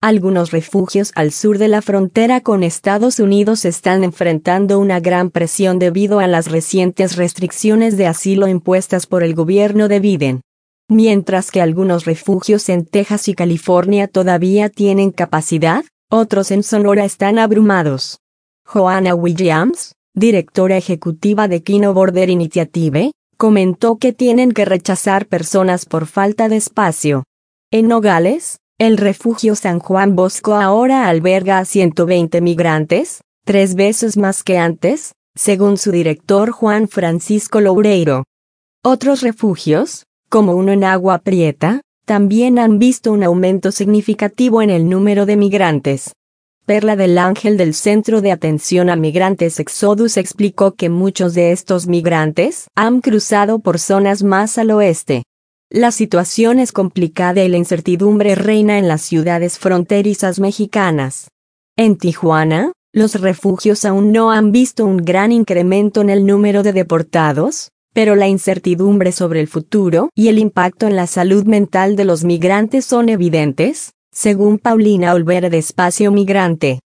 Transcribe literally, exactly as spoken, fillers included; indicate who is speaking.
Speaker 1: Algunos refugios al sur de la frontera con Estados Unidos están enfrentando una gran presión debido a las recientes restricciones de asilo impuestas por el gobierno de Biden. Mientras que algunos refugios en Texas y California todavía tienen capacidad, otros en Sonora están abrumados. Joanna Williams, directora ejecutiva de Kino Border Initiative, comentó que tienen que rechazar personas por falta de espacio. En Nogales, el refugio San Juan Bosco ahora alberga a ciento veinte migrantes, tres veces más que antes, según su director Juan Francisco Loureiro. Otros refugios, como uno en Agua Prieta, también han visto un aumento significativo en el número de migrantes. Perla del Ángel del Centro de Atención a Migrantes Exodus explicó que muchos de estos migrantes han cruzado por zonas más al oeste. La situación es complicada y la incertidumbre reina en las ciudades fronterizas mexicanas. En Tijuana, los refugios aún no han visto un gran incremento en el número de deportados, pero la incertidumbre sobre el futuro y el impacto en la salud mental de los migrantes son evidentes, según Paulina Olvera de Espacio Migrante.